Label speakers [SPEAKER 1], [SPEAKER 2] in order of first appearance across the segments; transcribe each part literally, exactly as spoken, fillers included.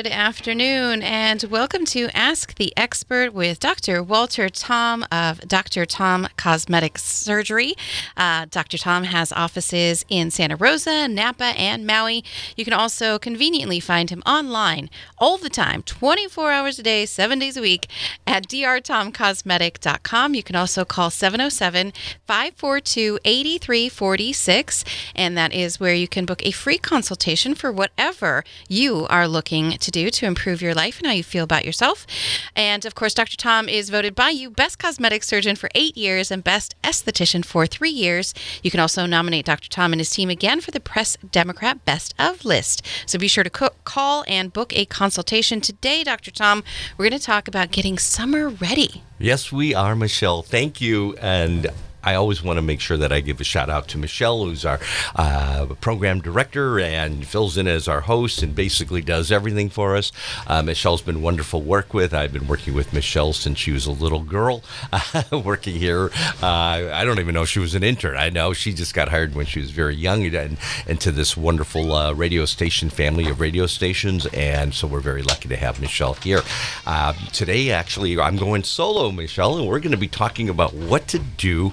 [SPEAKER 1] Good afternoon, and welcome to Ask the Expert with Doctor Walter Tom of Doctor Tom Cosmetic Surgery. Uh, Doctor Tom has offices in Santa Rosa, Napa, and Maui. You can also conveniently find him online all the time, twenty-four hours a day, seven days a week at d r tom cosmetic dot com. You can also call seven oh seven, five four two, eight three four six, and that is where you can book a free consultation for whatever you are looking to do to improve your life and how you feel about yourself. And of course, Doctor Tom is voted by you Best Cosmetic Surgeon for eight years and Best Esthetician for three years. You can also nominate Doctor Tom and his team again for the Press Democrat Best of list. So be sure to co- call and book a consultation today, Doctor Tom. We're going to talk about getting summer ready.
[SPEAKER 2] Yes, we are, Michelle. Thank you. And I always want to make sure that I give a shout out to Michelle, who's our uh, program director and fills in as our host and basically does everything for us. Uh, Michelle's been wonderful to work with. I've been working with Michelle since she was a little girl uh, working here. Uh, I don't even know if she was an intern. I know she just got hired when she was very young and into this wonderful uh, radio station family of radio stations. And so we're very lucky to have Michelle here. Uh, today, actually, I'm going solo, Michelle, and we're going to be talking about what to do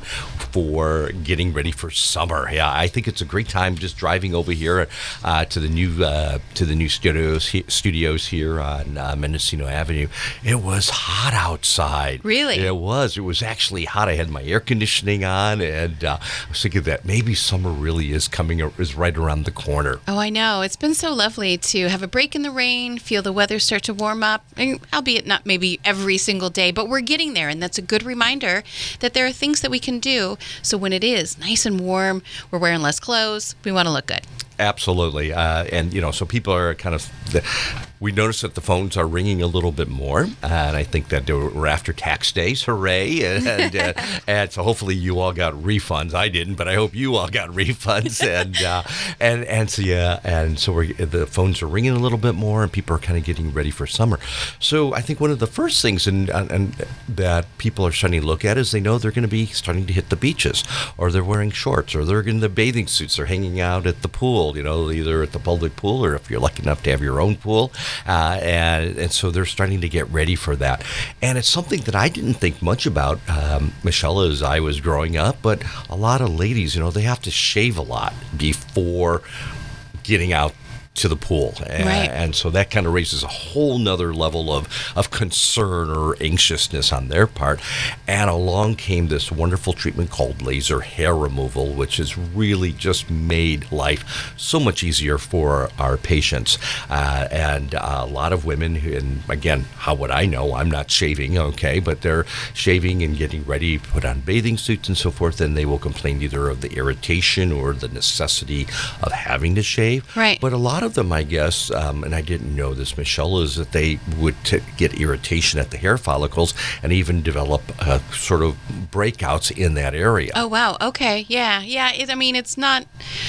[SPEAKER 2] for getting ready for summer. Yeah, I think it's a great time just driving over here uh, to the new uh, to the new studios he, studios here on uh, Mendocino Avenue. It was hot outside.
[SPEAKER 1] Really?
[SPEAKER 2] It was. It was actually hot. I had my air conditioning on, and uh, I was thinking that maybe summer really is coming is right around the corner.
[SPEAKER 1] Oh, I know. It's been so lovely to have a break in the rain, feel the weather start to warm up, and albeit not maybe every single day, but we're getting there, and that's a good reminder that there are things that we can do so when it is nice and warm, we're wearing less clothes, we want to look good.
[SPEAKER 2] Absolutely. Uh, and, you know, so people are kind of, the, we notice that the phones are ringing a little bit more. And I think that we're after tax days. Hooray. And, uh, and so hopefully you all got refunds. I didn't, but I hope you all got refunds. And, uh, and, and so, yeah, and so we're, the phones are ringing a little bit more and people are kind of getting ready for summer. So I think one of the first things and, and that people are starting to look at is they know they're going to be starting to hit the beaches, or they're wearing shorts, or they're in the bathing suits, they're hanging out at the pool. You know, either at the public pool or if you're lucky enough to have your own pool. Uh, and, and so they're starting to get ready for that. And it's something that I didn't think much about, um, Michelle, as I was growing up. But a lot of ladies, you know, they have to shave a lot before getting out to the pool. And,
[SPEAKER 1] right.
[SPEAKER 2] and so that kind of raises a whole nother level of, of concern or anxiousness on their part. And along came this wonderful treatment called laser hair removal, which has really just made life so much easier for our patients. Uh, and uh, a lot of women, who, and again, how would I know? I'm not shaving, okay, but they're shaving and getting ready to put on bathing suits and so forth, and they will complain either of the irritation or the necessity of having to shave.
[SPEAKER 1] Right.
[SPEAKER 2] But a lot of them, I guess, um, and I didn't know this, Michelle, is that they would t- get irritation at the hair follicles and even develop uh, sort of breakouts in that area.
[SPEAKER 1] Oh, wow. Okay. Yeah. Yeah. It, I mean, it's not,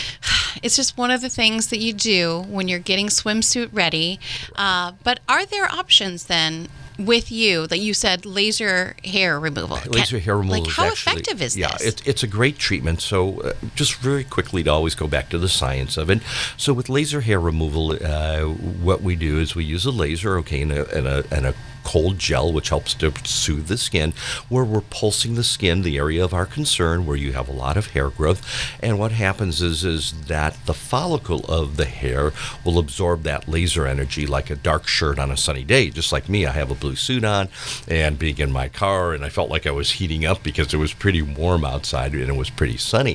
[SPEAKER 1] it's just one of the things that you do when you're getting swimsuit ready. Uh, but are there options then with you that you said laser hair removal?
[SPEAKER 2] Laser hair removal
[SPEAKER 1] like
[SPEAKER 2] is
[SPEAKER 1] how
[SPEAKER 2] actually,
[SPEAKER 1] effective is
[SPEAKER 2] yeah,
[SPEAKER 1] this?
[SPEAKER 2] Yeah, it, it's a great treatment. So uh, just very quickly to always go back to the science of it. So with laser hair removal, uh, what we do is we use a laser, okay, and a, and a, and a cold gel, which helps to soothe the skin, where we're pulsing the skin, the area of our concern, where you have a lot of hair growth. And what happens is, is that the follicle of the hair will absorb that laser energy like a dark shirt on a sunny day. Just like me, I have a blue suit on and being in my car, and I felt like I was heating up because it was pretty warm outside and it was pretty sunny.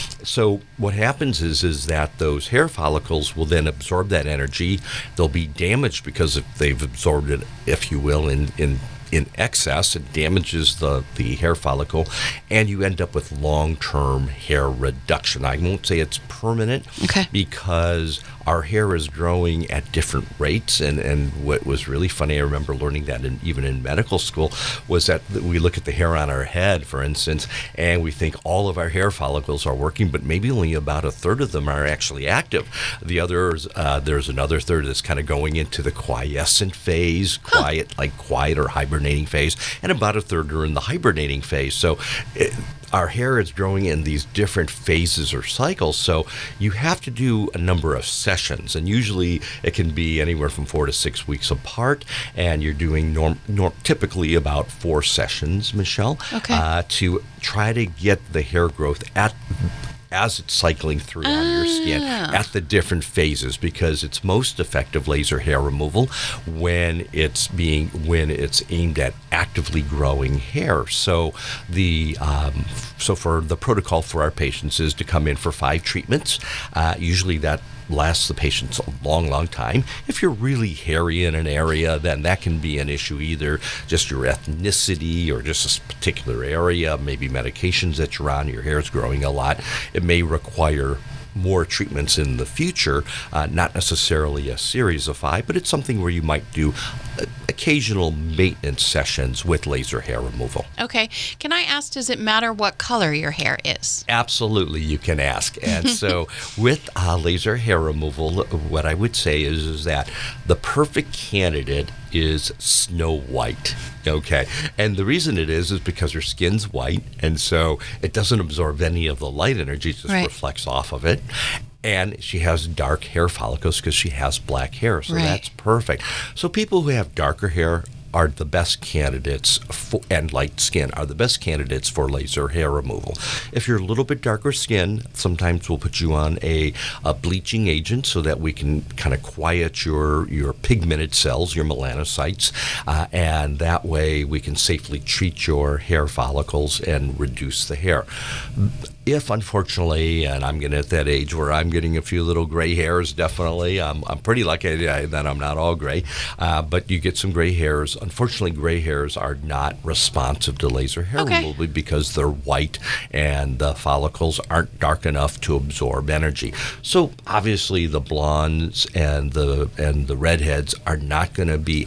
[SPEAKER 2] So what happens is, is that those hair follicles will then absorb that energy. They'll be damaged because if they've absorbed it, if you will, in in in excess. It damages the, the hair follicle, and you end up with long-term hair reduction. I won't say it's permanent,
[SPEAKER 1] okay,
[SPEAKER 2] because our hair is growing at different rates. And, and what was really funny, I remember learning that in, even in medical school, was that we look at the hair on our head, for instance, and we think all of our hair follicles are working, but maybe only about a third of them are actually active. The others, uh, there's another third that's kind of going into the quiescent phase, quiet, huh. like quiet or hibernating phase, and about a third are in the hibernating phase. So it, our hair is growing in these different phases or cycles, so you have to do a number of sessions, and usually it can be anywhere from four to six weeks apart, and you're doing norm, norm typically about four sessions, Michelle,
[SPEAKER 1] okay.
[SPEAKER 2] uh, to try to get the hair growth at as it's cycling through on your skin at the different phases, because it's most effective laser hair removal when it's being when it's aimed at actively growing hair. So the um, so for the protocol for our patients is to come in for five treatments. Uh, usually that lasts the patients a long, long time. If you're really hairy in an area, then that can be an issue, either just your ethnicity or just a particular area, maybe medications that you're on, your hair's growing a lot. It may require more treatments in the future, uh, not necessarily a series of five, but it's something where you might do occasional maintenance sessions with laser hair removal.
[SPEAKER 1] Okay. Can I ask, does it matter what color your hair is?
[SPEAKER 2] Absolutely, you can ask. And so with uh, laser hair removal, what I would say is, is that the perfect candidate is Snow White. Okay. And the reason it is is because her skin's white, and so it doesn't absorb any of the light energy, it just
[SPEAKER 1] right.
[SPEAKER 2] reflects off of it. And she has dark hair follicles because she has black hair, so
[SPEAKER 1] right.
[SPEAKER 2] that's perfect. So people who have darker hair are the best candidates for, and light skin are the best candidates for laser hair removal. If you're a little bit darker skin, sometimes we'll put you on a, a bleaching agent so that we can kind of quiet your, your pigmented cells, your melanocytes, uh, and that way we can safely treat your hair follicles and reduce the hair. If, unfortunately, and I'm getting at that age where I'm getting a few little gray hairs, definitely, I'm, I'm pretty lucky that I'm not all gray, uh, but you get some gray hairs. Unfortunately, gray hairs are not responsive to laser hair
[SPEAKER 1] okay.
[SPEAKER 2] removal because they're white and the follicles aren't dark enough to absorb energy. So obviously the blondes and the and the redheads are not going to be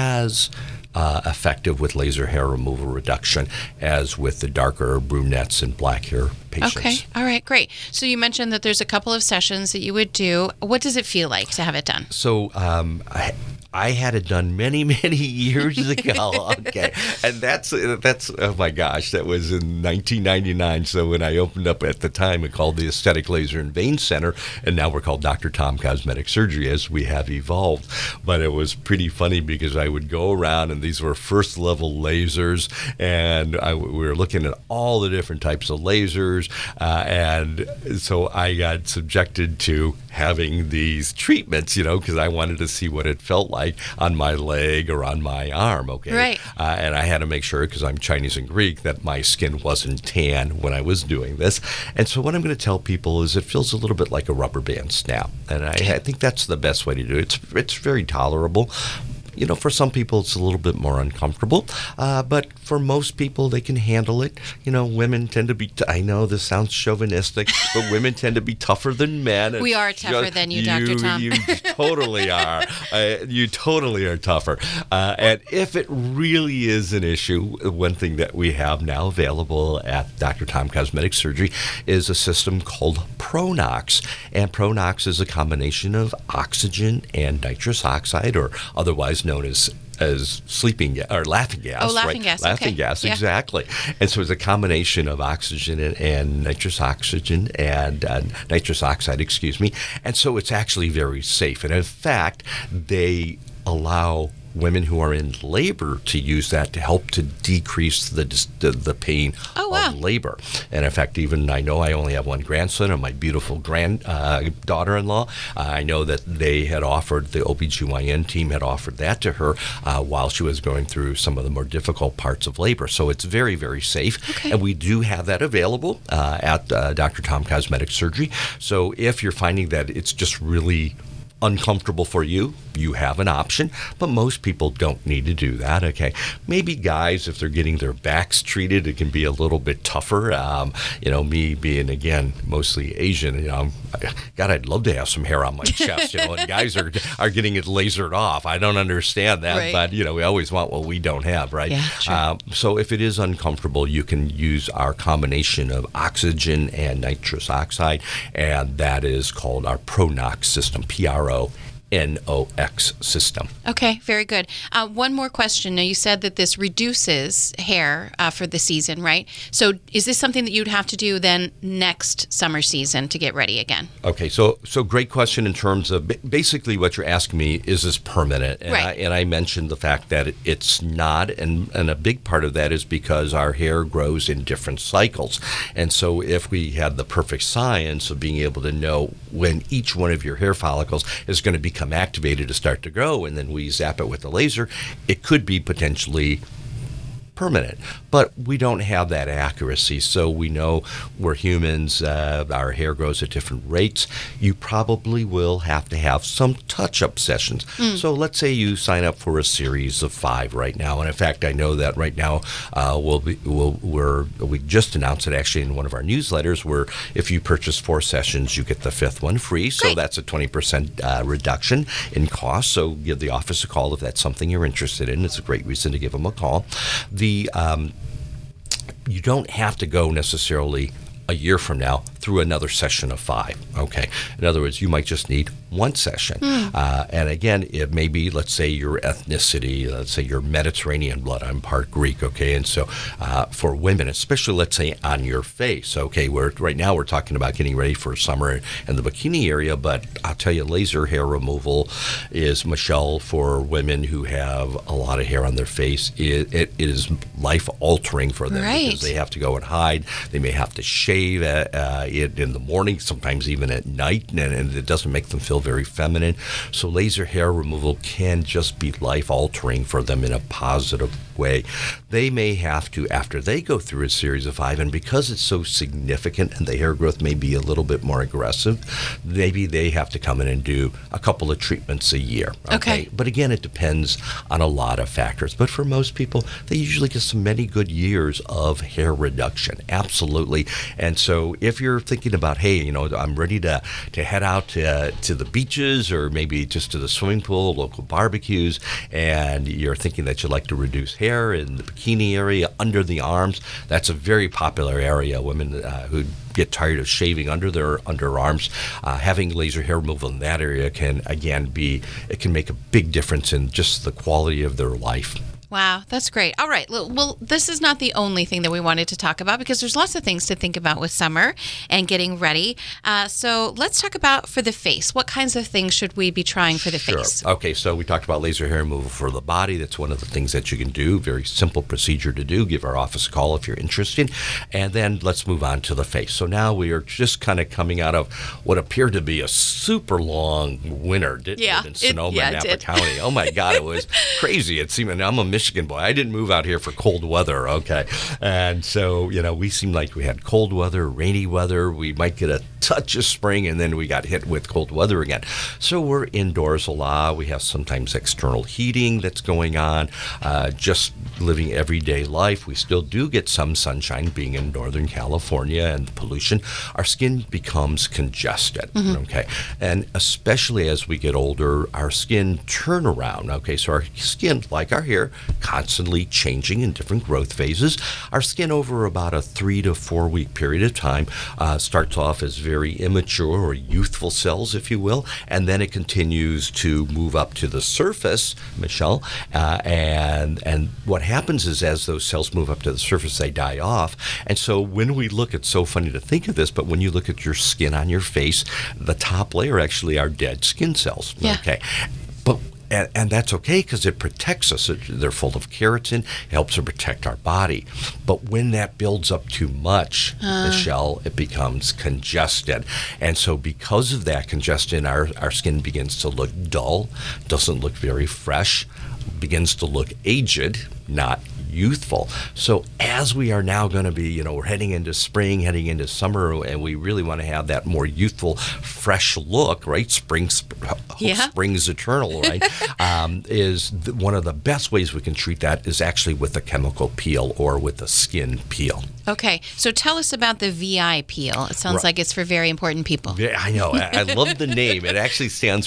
[SPEAKER 2] as Uh, effective with laser hair removal reduction as with the darker brunettes and black hair patients.
[SPEAKER 1] Okay. All right. Great. So you mentioned that there's a couple of sessions that you would do. What does it feel like to have it done?
[SPEAKER 2] So um, I, I had it done many, many years ago. Okay. And that's, that's oh my gosh, that was in nineteen ninety-nine. So when I opened up at the time, it called the Aesthetic Laser and Vein Center, and now we're called Doctor Tom Cosmetic Surgery as we have evolved. But it was pretty funny because I would go around, and these were first level lasers, and I, we were looking at all the different types of lasers, uh, and so I got subjected to having these treatments, you know, because I wanted to see what it felt like on my leg or on my arm, okay?
[SPEAKER 1] Right.
[SPEAKER 2] Uh, and I had to make sure, because I'm Chinese and Greek, that my skin wasn't tan when I was doing this. And so what I'm going to tell people is it feels a little bit like a rubber band snap, and I, I think that's the best way to do it. It's, it's very tolerable. You know, for some people, it's a little bit more uncomfortable, uh, but for most people, they can handle it. You know, women tend to be, t- I know this sounds chauvinistic, but women tend to be tougher than men.
[SPEAKER 1] We are tougher
[SPEAKER 2] just,
[SPEAKER 1] than you, Doctor Tom.
[SPEAKER 2] You totally are. Uh, you totally are tougher. Uh, and if it really is an issue, one thing that we have now available at Doctor Tom Cosmetic Surgery is a system called Pronox. And Pronox is a combination of oxygen and nitrous oxide, or otherwise known as as sleeping gas or laughing gas.
[SPEAKER 1] Oh, laughing
[SPEAKER 2] right?
[SPEAKER 1] gas.
[SPEAKER 2] Laughing
[SPEAKER 1] okay.
[SPEAKER 2] gas,
[SPEAKER 1] yeah.
[SPEAKER 2] exactly. And so it's a combination of oxygen and, and nitrous oxygen and uh, nitrous oxide, excuse me. And so it's actually very safe. And in fact, they allow women who are in labor to use that to help to decrease the the, the pain
[SPEAKER 1] oh, wow.
[SPEAKER 2] of labor. And in fact, even I know I only have one grandson and my beautiful grand uh, daughter-in-law. Uh, I know that they had offered, the O B G Y N team had offered that to her uh, while she was going through some of the more difficult parts of labor. So it's very, very safe.
[SPEAKER 1] Okay.
[SPEAKER 2] And we do have that available uh, at uh, Doctor Tom Cosmetic Surgery. So if you're finding that it's just really uncomfortable for you, you have an option, but most people don't need to do that, okay? Maybe guys, if they're getting their backs treated, it can be a little bit tougher. Um, you know, me being, again, mostly Asian, you know, God, I'd love to have some hair on my chest, you know, and guys are are getting it lasered off. I don't understand that,
[SPEAKER 1] right.
[SPEAKER 2] but, you know, we always want what we don't have, right?
[SPEAKER 1] Yeah, sure.
[SPEAKER 2] Um, so if it is uncomfortable, you can use our combination of oxygen and nitrous oxide, and that is called our Pronox system, P R O N O X system.
[SPEAKER 1] Okay, very good. Uh, one more question. Now, you said that this reduces hair uh, for the season, right? So is this something that you'd have to do then next summer season to get ready again?
[SPEAKER 2] Okay, so so great question in terms of basically what you're asking me, is this permanent? And,
[SPEAKER 1] right.
[SPEAKER 2] I, and I mentioned the fact that it, it's not, and, and a big part of that is because our hair grows in different cycles. And so if we had the perfect science of being able to know when each one of your hair follicles is going to become activated to start to grow, and then we zap it with the laser, it could be potentially permanent. But we don't have that accuracy, so we know we're humans, uh, our hair grows at different rates. You probably will have to have some touch-up sessions. Mm. So let's say you sign up for a series of five right now, and in fact, I know that right now uh, we'll be, we'll, we're, we just announced it actually in one of our newsletters, where if you purchase four sessions, you get the fifth one free. So
[SPEAKER 1] Great.
[SPEAKER 2] That's a twenty percent uh, reduction in cost. So give the office a call if that's something you're interested in. It's a great reason to give them a call. The um, you don't have to go necessarily a year from now through another session of five. Okay. In other words, you might just need one session. Mm. Uh, and again, it may be, let's say, your ethnicity, let's say you're Mediterranean blood. I'm part Greek. Okay. And so uh, for women, especially, let's say, on your face. Okay. We're, right now we're talking about getting ready for summer in the bikini area, but I'll tell you, laser hair removal is, Michelle, for women who have a lot of hair on their face, it, it, it is life altering for them.
[SPEAKER 1] Right.
[SPEAKER 2] Because they have to go and hide. They may have to shave uh, uh, it in the morning, sometimes even at night, and, and it doesn't make them feel very feminine. So laser hair removal can just be life-altering for them in a positive way. They may have to, after they go through a series of five, and because it's so significant and the hair growth may be a little bit more aggressive, maybe they have to come in and do a couple of treatments a year. Okay.
[SPEAKER 1] Okay.
[SPEAKER 2] But again, it depends on a lot of factors. But for most people, they usually get some many good years of hair reduction. Absolutely. And so if you're thinking about, hey, you know, I'm ready to, to head out to, to the beaches or maybe just to the swimming pool, local barbecues, and you're thinking that you'd like to reduce hair in the bikini area, under the arms, that's a very popular area. Women uh, who get tired of shaving under their underarms, uh, having laser hair removal in that area can, again, be, it can make a big difference in just the quality of their life.
[SPEAKER 1] Wow, that's great. All right. Well, this is not the only thing that we wanted to talk about, because there's lots of things to think about with summer and getting ready. Uh, so let's talk about for the face. What kinds of things should we be trying for the
[SPEAKER 2] sure.
[SPEAKER 1] face?
[SPEAKER 2] Okay, so we talked about laser hair removal for the body. That's one of the things that you can do. Very simple procedure to do. Give our office a call if you're interested. And then let's move on to the face. So now we are just kind of coming out of what appeared to be a super long winter, didn't
[SPEAKER 1] yeah,
[SPEAKER 2] it, in Sonoma
[SPEAKER 1] it, yeah,
[SPEAKER 2] and Napa
[SPEAKER 1] did.
[SPEAKER 2] County. Oh, my God, it was crazy. It seemed, and I'm a Michigan boy. I didn't move out here for cold weather, okay? And so, you know, we seemed like we had cold weather, rainy weather. We might get a touch of spring, and then we got hit with cold weather again. So we're indoors a lot. We have sometimes external heating that's going on, uh, just living everyday life. We still do get some sunshine being in Northern California and the pollution. Our skin becomes congested, mm-hmm. okay? And especially as we get older, our skin turn around, okay? So our skin, like our hair, constantly changing in different growth phases. Our skin over about a three to four week period of time uh, starts off as very immature or youthful cells, if you will, and then it continues to move up to the surface, Michelle, uh, and and what happens is as those cells move up to the surface, they die off. And so when we look, it's so funny to think of this, but when you look at your skin on your face, the top layer actually are dead skin cells.
[SPEAKER 1] Yeah.
[SPEAKER 2] Okay. But And, and that's okay because it protects us. It, they're full of keratin. It helps to protect our body. But when that builds up too much, uh. Michelle, it becomes congested. And so because of that congestion, our, our skin begins to look dull, doesn't look very fresh, begins to look aged, not youthful. So as we are now going to be, you know, we're heading into spring, heading into summer, and we really want to have that more youthful, fresh look, right? Spring, sp-
[SPEAKER 1] yeah.
[SPEAKER 2] spring is eternal, right? um, is th- one of the best ways we can treat that is actually with a chemical peel or with a skin peel.
[SPEAKER 1] Okay, so tell us about the V I peel. It sounds
[SPEAKER 2] right.
[SPEAKER 1] like it's for very important people.
[SPEAKER 2] Yeah, I know. I, I love the name. It actually stands for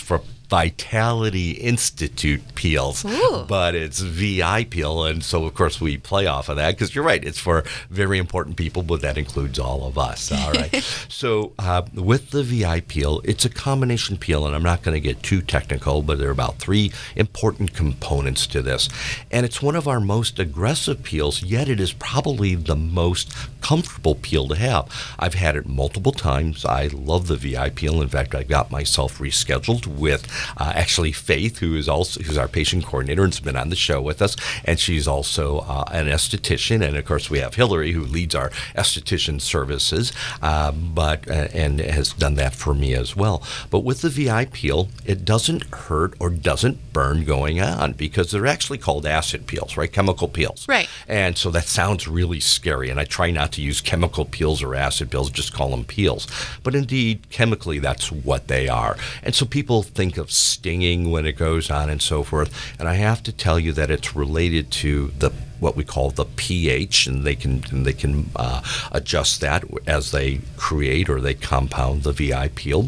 [SPEAKER 2] Vitality Institute peels,
[SPEAKER 1] Ooh.
[SPEAKER 2] but it's V I peel, and so of course we play off of that because you're right, it's for very important people, but that includes all of us. All right. So uh, with the V I peel, it's a combination peel, and I'm not going to get too technical, but there are about three important components to this, and it's one of our most aggressive peels, yet it is probably the most comfortable peel to have. I've had it multiple times. I love the V I peel. In fact, I got myself rescheduled with uh, actually Faith, who is also who's our patient coordinator and has been on the show with us, and she's also uh, an esthetician. And of course, we have Hillary, who leads our esthetician services, uh, but uh, and has done that for me as well. But with the V I peel, it doesn't hurt or doesn't burn going on because they're actually called acid peels, right? Chemical peels.
[SPEAKER 1] Right.
[SPEAKER 2] And so that sounds really scary, and I try not to use chemical peels or acid peels, just call them peels. But indeed, chemically, that's what they are. And so people think of stinging when it goes on and so forth, and I have to tell you that it's related to the what we call the pH, and they can and they can uh, adjust that as they create or they compound the V I peel.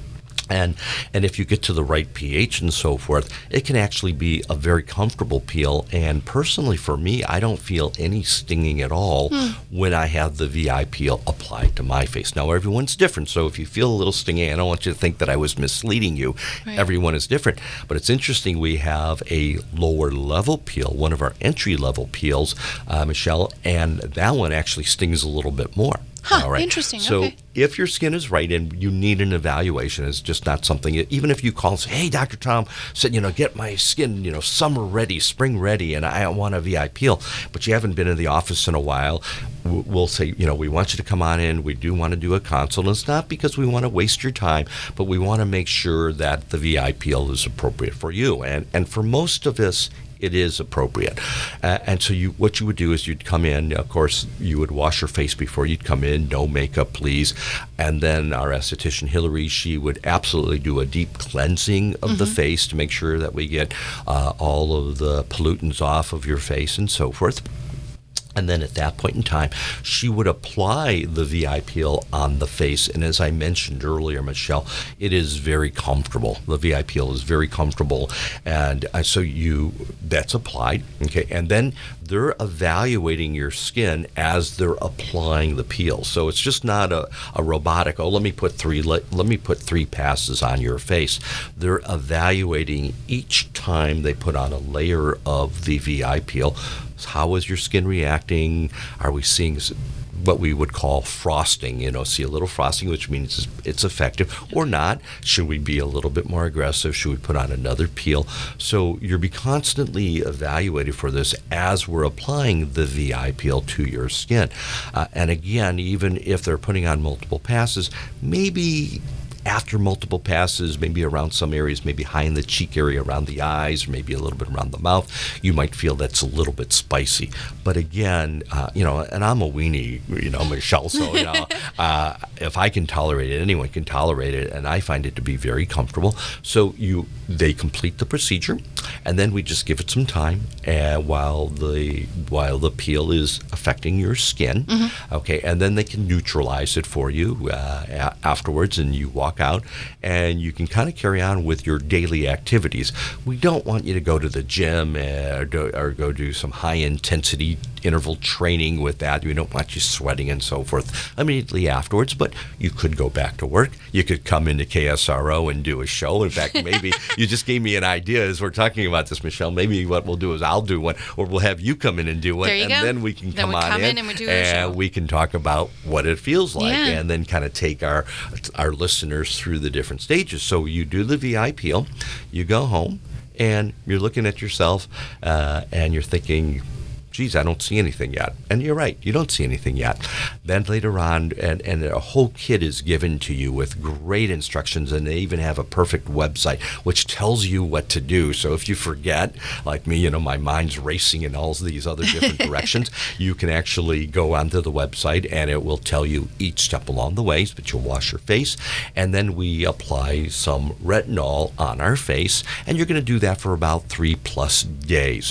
[SPEAKER 2] And and if you get to the right pH and so forth, it can actually be a very comfortable peel. And personally for me, I don't feel any stinging at all hmm. when I have the V I peel applied to my face. Now, everyone's different, so if you feel a little stinging, I don't want you to think that I was misleading you. Right. Everyone is different. But it's interesting, we have a lower level peel, one of our entry level peels, uh, Michelle, and that one actually stings a little bit more.
[SPEAKER 1] Huh,
[SPEAKER 2] all right.
[SPEAKER 1] Interesting.
[SPEAKER 2] So
[SPEAKER 1] okay.
[SPEAKER 2] if your skin is right and you need an evaluation, it's just not something, even if you call and say, hey, Doctor Tom said, you know, get my skin, you know, summer ready, spring ready, and I want a V I peel, but you haven't been in the office in a while, we'll say, you know, we want you to come on in. We do want to do a consult. And it's not because we want to waste your time, but we want to make sure that the V I peel is appropriate for you. And, and for most of us, it is appropriate. Uh, and so you, what you would do is you'd come in, of course, you would wash your face before you'd come in, no makeup, please. And then our esthetician, Hillary, she would absolutely do a deep cleansing of mm-hmm. the face to make sure that we get uh, all of the pollutants off of your face and so forth. And then at that point in time, she would apply the V I peel on the face. And as I mentioned earlier, Michelle, it is very comfortable. The V I peel is very comfortable. And uh, so you that's applied. Okay. And then they're evaluating your skin as they're applying the peel. So it's just not a, a robotic, oh, let me put three let, let me put three passes on your face. They're evaluating each time they put on a layer of the V I peel. How is your skin reacting? Are we seeing what we would call frosting? You know, see a little frosting, which means it's effective or not. Should we be a little bit more aggressive? Should we put on another peel? So you'll be constantly evaluated for this as we're applying the V I peel to your skin. Uh, and again, even if they're putting on multiple passes, maybe after multiple passes, maybe around some areas, maybe high in the cheek area, around the eyes, or maybe a little bit around the mouth, you might feel that's a little bit spicy. But again, uh, you know, and I'm a weenie, you know, Michelle, so, you know, uh, if I can tolerate it, anyone can tolerate it, and I find it to be very comfortable. So you, they complete the procedure, and then we just give it some time uh, while the while the peel is affecting your skin, mm-hmm. okay, and then they can neutralize it for you uh, a- afterwards, and you walk out, and you can kind of carry on with your daily activities. We don't want you to go to the gym or, do, or go do some high-intensity interval training with that. We don't want you sweating and so forth immediately afterwards, but you could go back to work. You could come into K S R O and do a show. In fact, maybe you just gave me an idea as we're talking about this, Michelle. Maybe what we'll do is I'll do one, or we'll have you come in and do one,
[SPEAKER 1] and
[SPEAKER 2] go. then we can
[SPEAKER 1] then
[SPEAKER 2] come
[SPEAKER 1] we
[SPEAKER 2] on
[SPEAKER 1] come
[SPEAKER 2] in,
[SPEAKER 1] in and, we, do
[SPEAKER 2] and we can talk about what it feels like,
[SPEAKER 1] yeah.
[SPEAKER 2] and then kind of take our our listeners through the different stages. So you do the V I peel, you go home, and you're looking at yourself, uh, and you're thinking, geez, I don't see anything yet. And you're right, you don't see anything yet. Then later on, and, and a whole kit is given to you with great instructions, and they even have a perfect website which tells you what to do. So if you forget, like me, you know, my mind's racing in all these other different directions, you can actually go onto the website, and it will tell you each step along the way. But you'll wash your face, and then we apply some retinol on our face, and you're going to do that for about three plus days.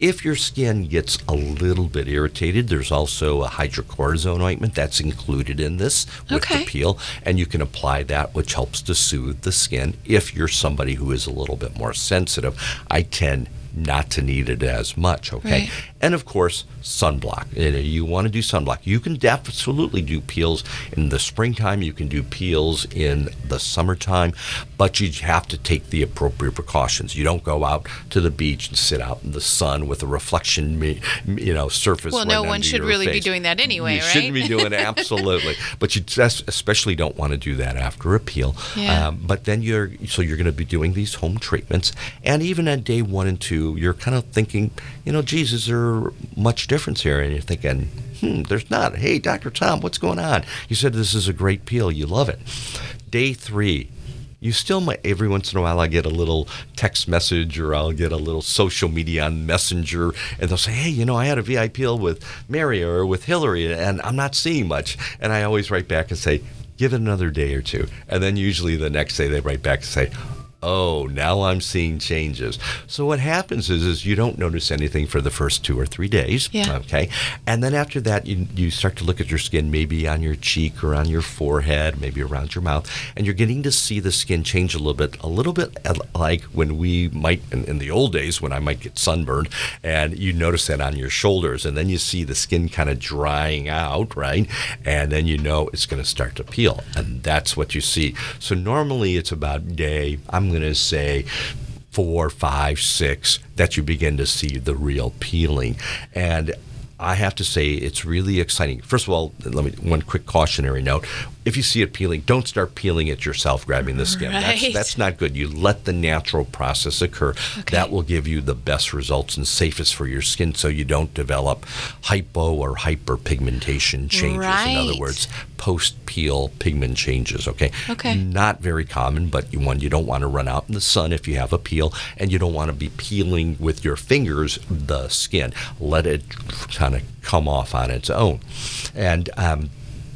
[SPEAKER 2] If your skin gets a little bit irritated, there's also a hydrocortisone ointment that's included in this with
[SPEAKER 1] Okay.
[SPEAKER 2] the peel, and you can apply that, which helps to soothe the skin. If you're somebody who is a little bit more sensitive, I tend not to need it as much, okay?
[SPEAKER 1] Right.
[SPEAKER 2] And of course, sunblock. You know, you want to do sunblock. You can absolutely do peels in the springtime. You can do peels in the summertime, but you have to take the appropriate precautions. You don't go out to the beach and sit out in the sun with a reflection, me- you know, surface.
[SPEAKER 1] Well,
[SPEAKER 2] right
[SPEAKER 1] no one
[SPEAKER 2] under
[SPEAKER 1] should
[SPEAKER 2] your
[SPEAKER 1] really be
[SPEAKER 2] face.
[SPEAKER 1] doing that anyway,
[SPEAKER 2] you
[SPEAKER 1] right?
[SPEAKER 2] shouldn't be doing it, absolutely. But you just especially don't want to do that after a peel.
[SPEAKER 1] Yeah.
[SPEAKER 2] Um, but then you're so you're going to be doing these home treatments, and even on day one and two, you're kind of thinking, you know, geez, is there much difference here? And you're thinking, hmm, there's not. Hey, Doctor Tom, what's going on? You said this is a great peel. You love it. Day three, you still might, every once in a while, I get a little text message or I'll get a little social media on Messenger, and they'll say, hey, you know, I had a V I peel with Mary or with Hillary, and I'm not seeing much. And I always write back and say, give it another day or two. And then usually the next day they write back and say, oh, now I'm seeing changes. So what happens is, is you don't notice anything for the first two or three days,
[SPEAKER 1] Yeah.
[SPEAKER 2] okay? And then after that, you you start to look at your skin, maybe on your cheek or on your forehead, maybe around your mouth, and you're getting to see the skin change a little bit, a little bit like when we might, in, in the old days, when I might get sunburned, and you notice that on your shoulders, and then you see the skin kind of drying out, right? And then you know it's going to start to peel, and that's what you see. So normally it's about day, I'm going to say four, five, six, that you begin to see the real peeling. And I have to say it's really exciting. First of all, let me one quick cautionary note. If you see it peeling, don't start peeling it yourself, grabbing the skin.
[SPEAKER 1] Right.
[SPEAKER 2] That's, that's not good. You let the natural process occur.
[SPEAKER 1] Okay.
[SPEAKER 2] That will give you the best results and safest for your skin, so you don't develop hypo or hyperpigmentation changes. In other
[SPEAKER 1] Right.
[SPEAKER 2] words, post-peel pigment changes, okay?
[SPEAKER 1] Okay.
[SPEAKER 2] Not very common, but you, one, you don't want to run out in the sun if you have a peel, and you don't want to be peeling with your fingers the skin. Let it kind of come off on its own. And um,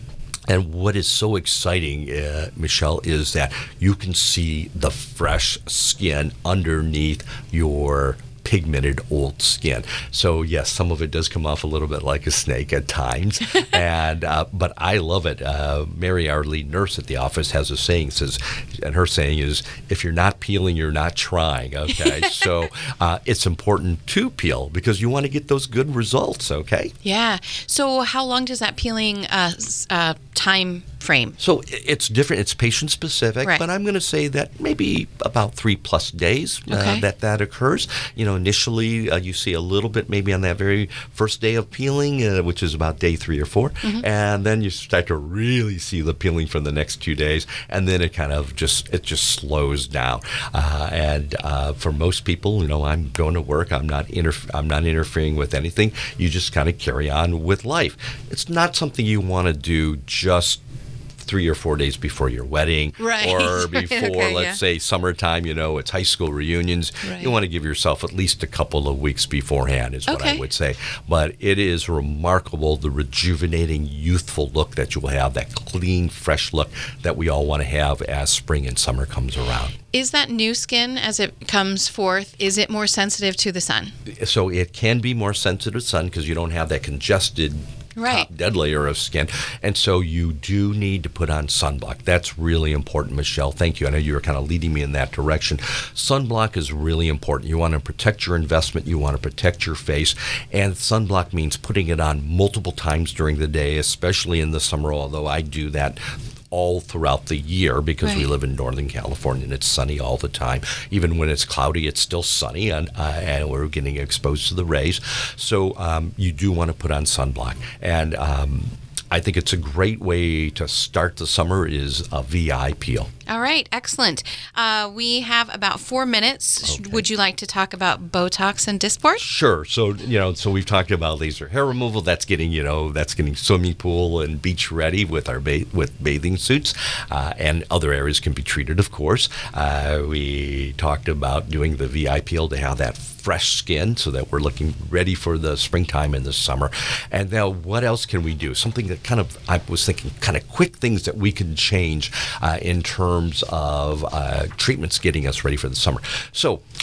[SPEAKER 2] and what is so exciting, uh, Michelle, is that you can see the fresh skin underneath your pigmented old skin. So yes, some of it does come off a little bit like a snake at times, and uh, but I love it. Uh, Mary, our lead nurse at the office, has a saying, says, and her saying is, "If you're not peeling, you're not trying." Okay, so uh, it's important to peel because you want to get those good results. Okay.
[SPEAKER 1] Yeah. So how long does that peeling uh, s- uh, time frame?
[SPEAKER 2] So i- it's different. It's patient specific,
[SPEAKER 1] Right.
[SPEAKER 2] but I'm going to say that maybe about three plus days uh,
[SPEAKER 1] Okay.
[SPEAKER 2] that that occurs. You know, initially uh, you see a little bit maybe on that very first day of peeling, uh, which is about day three or four,
[SPEAKER 1] Mm-hmm.
[SPEAKER 2] and then you start to really see the peeling for the next two days, and then it kind of just it just slows down. Uh, and uh, for most people, you know, I'm going to work. I'm not interf- I'm not interfering with anything. You just kind of carry on with life. It's not something you want to do just three or four days before your wedding,
[SPEAKER 1] Right.
[SPEAKER 2] or
[SPEAKER 1] Right,
[SPEAKER 2] before,
[SPEAKER 1] okay,
[SPEAKER 2] let's
[SPEAKER 1] yeah.
[SPEAKER 2] say, summertime, you know, it's high school reunions.
[SPEAKER 1] Right.
[SPEAKER 2] You want to give yourself at least a couple of weeks beforehand is what
[SPEAKER 1] Okay.
[SPEAKER 2] I would say. But it is remarkable, the rejuvenating, youthful look that you will have, that clean, fresh look that we all want to have as spring and summer comes around.
[SPEAKER 1] Is that new skin as it comes forth, is it more sensitive to the sun?
[SPEAKER 2] So it can be more sensitive to sun because you don't have that congested
[SPEAKER 1] Right.
[SPEAKER 2] top dead layer of skin. And so you do need to put on sunblock. That's really important, Michelle. Thank you. I know you were kind of leading me in that direction. Sunblock is really important. You want to protect your investment. You want to protect your face. And sunblock means putting it on multiple times during the day, especially in the summer, although I do that all throughout the year because we
[SPEAKER 1] Right.
[SPEAKER 2] live in Northern California and it's sunny all the time. Even when it's cloudy, it's still sunny, and, uh, and we're getting exposed to the rays. So um, you do want to put on sunblock. And um, I think it's a great way to start the summer is a V I peel.
[SPEAKER 1] All right, excellent. Uh, we have about four minutes.
[SPEAKER 2] Okay.
[SPEAKER 1] Would you like to talk about Botox and Dysport?
[SPEAKER 2] Sure. So, you know, so we've talked about laser hair removal. That's getting, you know, that's getting swimming pool and beach ready with our ba- with bathing suits, uh, and other areas can be treated, of course. Uh, we talked about doing the V I peel to have that fresh skin so that we're looking ready for the springtime and the summer. And now what else can we do? Something that kind of, I was thinking kind of quick things that we can change uh, in terms of uh, treatments getting us ready for the summer. So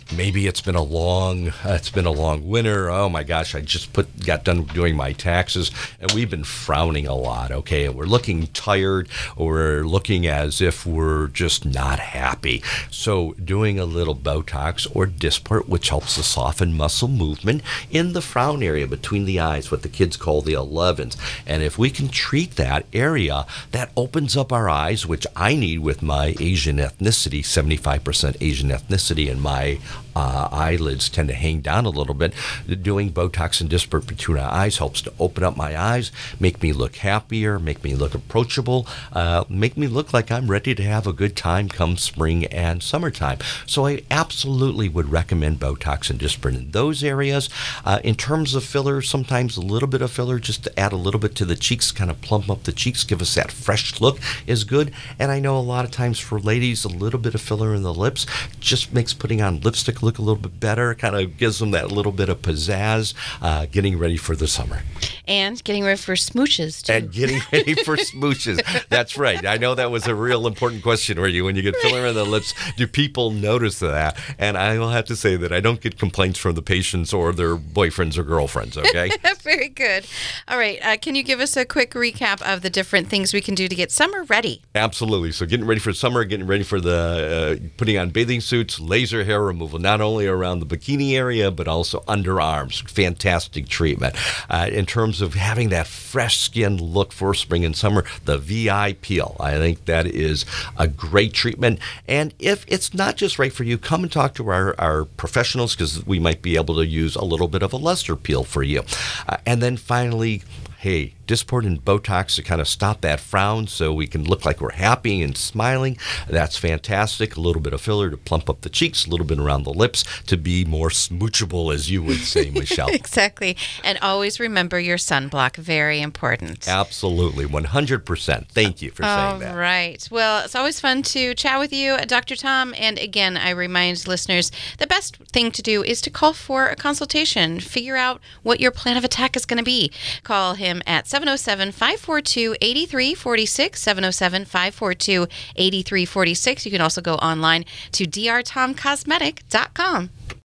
[SPEAKER 2] maybe it's been a long, uh, it's been a long winter. Oh my gosh, I just put got done doing my taxes, and we've been frowning a lot. Okay, and we're looking tired, or we're looking as if we're just not happy. So doing a little Botox or Dysport, which helps to soften muscle movement in the frown area between the eyes, what the kids call the elevens. And if we can treat that area, that opens up our eyes, which I need with my Asian ethnicity, seventy-five percent Asian ethnicity, and my uh, eyelids tend to hang down a little bit. Doing Botox and Dysport between our eyes helps to open up my eyes, make me look happier, make me look approachable, uh, make me look like I'm ready to have a good time come spring and summertime. So I absolutely would recommend Botox and Dysport in those areas. Uh, in terms of filler, sometimes a little bit of filler just to add a little bit to the cheeks, kind of plump up the cheeks, give us that fresh look is good. And I know a lot of times for ladies, a little bit of filler in the lips just makes putting on lipstick look a little bit better, kind of gives them that little bit of pizzazz, uh, getting ready for the summer.
[SPEAKER 1] And getting ready for smooches, too.
[SPEAKER 2] And getting ready for smooches. That's right. I know that was a real important question for you. When you get filler in the lips, do people notice that? And I will have to say that I don't get complaints from the patients or their boyfriends or girlfriends, okay?
[SPEAKER 1] Very good. All right. Uh, can you give us a quick recap of the different things we can do to get summer ready?
[SPEAKER 2] Absolutely. So getting ready for summer, getting ready for the uh, putting on bathing suits, laser hair removal, not only around the bikini area, but also underarms. Fantastic treatment. Uh, in terms of having that fresh skin look for spring and summer, the V I peel. I think that is a great treatment. And if it's not just right for you, come and talk to our, our professionals, because we might be able to use a little bit of a lesser peel for you. Uh, and then finally, hey, Dysport and Botox to kind of stop that frown so we can look like we're happy and smiling. That's fantastic. A little bit of filler to plump up the cheeks, a little bit around the lips to be more smoochable, as you would say, Michelle.
[SPEAKER 1] Exactly. And always remember your sunblock. Very important.
[SPEAKER 2] Absolutely. one hundred percent. Thank you for saying that.
[SPEAKER 1] All right. Well, it's always fun to chat with you, Doctor Tom. And again, I remind listeners, the best thing to do is to call for a consultation. Figure out what your plan of attack is going to be. Call him at seven oh seven, five four two, eight three four six, seven oh seven, five four two, eight three four six. You can also go online to d r tom cosmetic dot com.